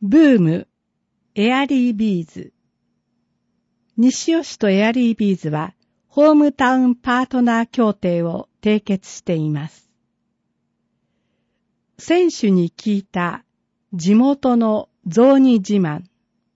ブーム、エアリービーズ。西尾市とエアリービーズは、ホームタウンパートナー協定を締結しています。選手に聞いた地元の雑煮自慢。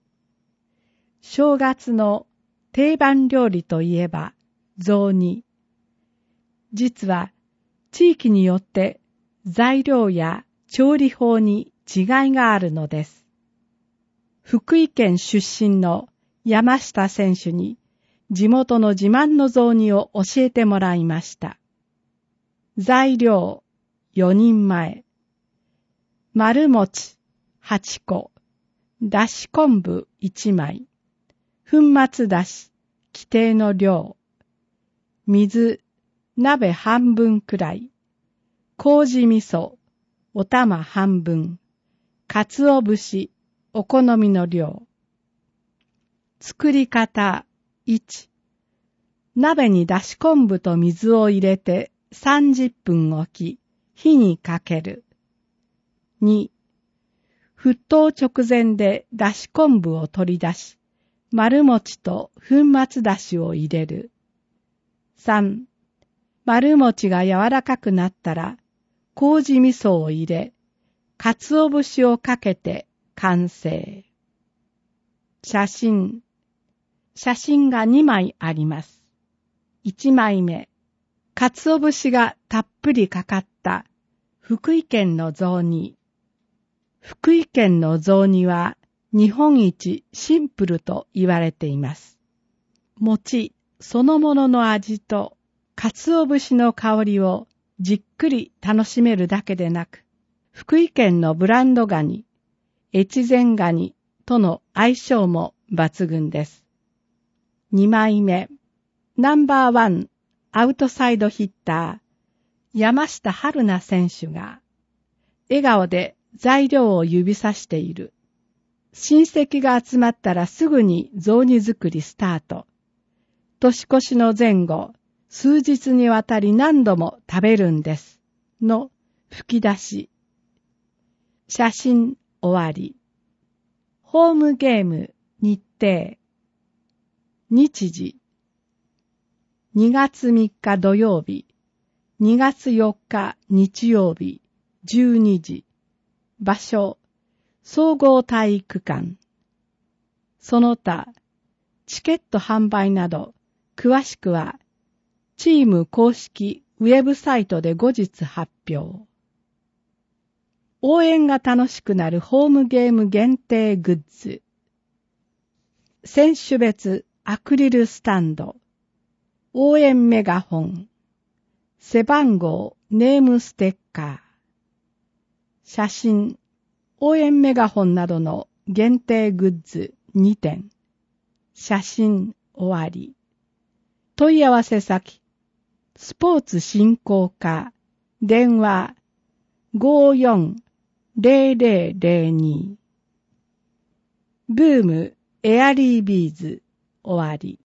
正月の定番料理といえば雑煮。実は地域によって材料や調理法に違いがあるのです。福井県出身の山下選手に地元の自慢の雑煮を教えてもらいました。材料4人前。丸餅8個。だし昆布1枚。粉末だし規定の量。水鍋半分くらい。麹味噌お玉半分。鰹節お好みの量。作り方1。鍋にだし昆布と水を入れて30分置き、火にかける。2。沸騰直前でだし昆布を取り出し、丸餅と粉末だしを入れる。3。丸餅が柔らかくなったら、麹味噌を入れ、鰹節をかけて完成。写真が2枚あります。1枚目、鰹節がたっぷりかかった福井県の雑煮。福井県の雑煮は日本一シンプルと言われています。餅そのものの味と鰹節の香りをじっくり楽しめるだけでなく、福井県のブランドガニ、越前ガニとの相性も抜群です。2枚目、ナンバーワンアウトサイドヒッター、山下春菜選手が、笑顔で材料を指さしている。親戚が集まったらすぐに雑煮作りスタート。年越しの前後、数日にわたり何度も食べるんです。の吹き出し。写真終わり。ホームゲーム日程。日時。2月3日土曜日。2月4日日曜日。12時。場所。総合体育館。その他、チケット販売など、詳しくは、チーム公式ウェブサイトで後日発表。応援が楽しくなるホームゲーム限定グッズ。選手別アクリルスタンド。応援メガホン。背番号ネームステッカー。写真。応援メガホンなどの限定グッズ2点。写真終わり。問い合わせ先。スポーツ振興課。電話 540002。ブームエアリービーズ終わり。